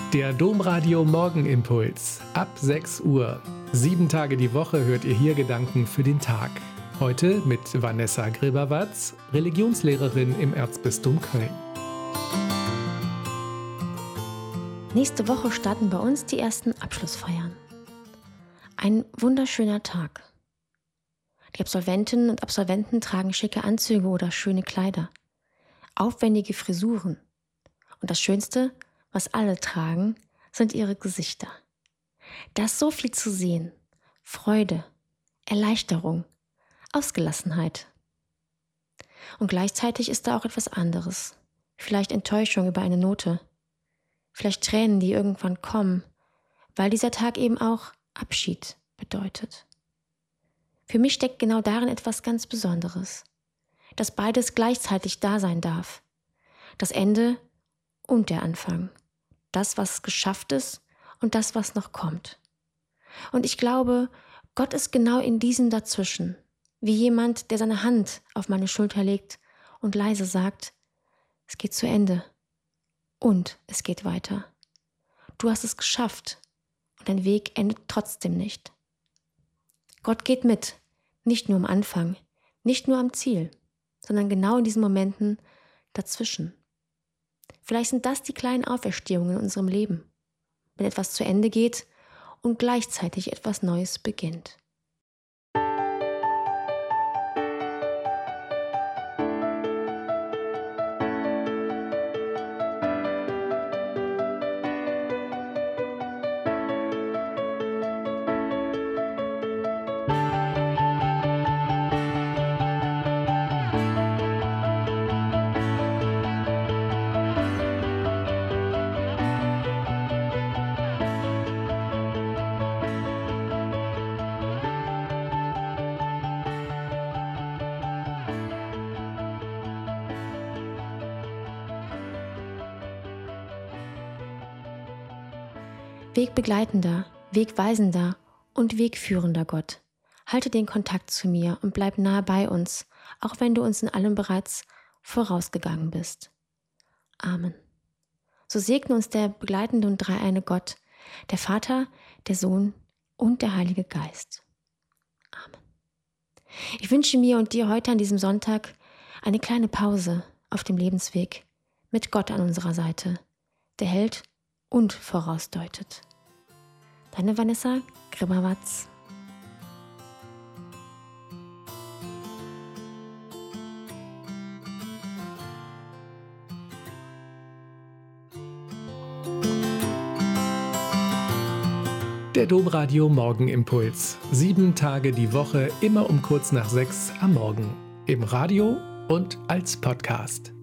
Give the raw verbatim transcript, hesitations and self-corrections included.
Der Domradio Morgenimpuls. Ab sechs Uhr. Sieben Tage die Woche hört ihr hier Gedanken für den Tag. Heute mit Vanessa Grilberwatz, Religionslehrerin im Erzbistum Köln. Nächste Woche starten bei uns die ersten Abschlussfeiern. Ein wunderschöner Tag. Die Absolventinnen und Absolventen tragen schicke Anzüge oder schöne Kleider, aufwendige Frisuren. Und das Schönste, was alle tragen, sind ihre Gesichter. Da ist so viel zu sehen. Freude, Erleichterung, Ausgelassenheit. Und gleichzeitig ist da auch etwas anderes. Vielleicht Enttäuschung über eine Note. Vielleicht Tränen, die irgendwann kommen, weil dieser Tag eben auch Abschied bedeutet. Für mich steckt genau darin etwas ganz Besonderes. Dass beides gleichzeitig da sein darf. Das Ende und der Anfang. Das, was geschafft ist und das, was noch kommt. Und ich glaube, Gott ist genau in diesem Dazwischen. Wie jemand, der seine Hand auf meine Schulter legt und leise sagt, es geht zu Ende und es geht weiter. Du hast es geschafft und dein Weg endet trotzdem nicht. Gott geht mit, nicht nur am Anfang, nicht nur am Ziel, sondern genau in diesen Momenten dazwischen. Vielleicht sind das die kleinen Auferstehungen in unserem Leben, wenn etwas zu Ende geht und gleichzeitig etwas Neues beginnt. Wegbegleitender, Wegweisender und Wegführender Gott, halte den Kontakt zu mir und bleib nahe bei uns, auch wenn du uns in allem bereits vorausgegangen bist. Amen. So segne uns der begleitende und dreieine Gott, der Vater, der Sohn und der Heilige Geist. Amen. Ich wünsche mir und dir heute an diesem Sonntag eine kleine Pause auf dem Lebensweg mit Gott an unserer Seite, der hält und vorausdeutet. Deine Vanessa Grilberwatz. Der Domradio Morgenimpuls. Sieben Tage die Woche, immer um kurz nach sechs am Morgen. Im Radio und als Podcast.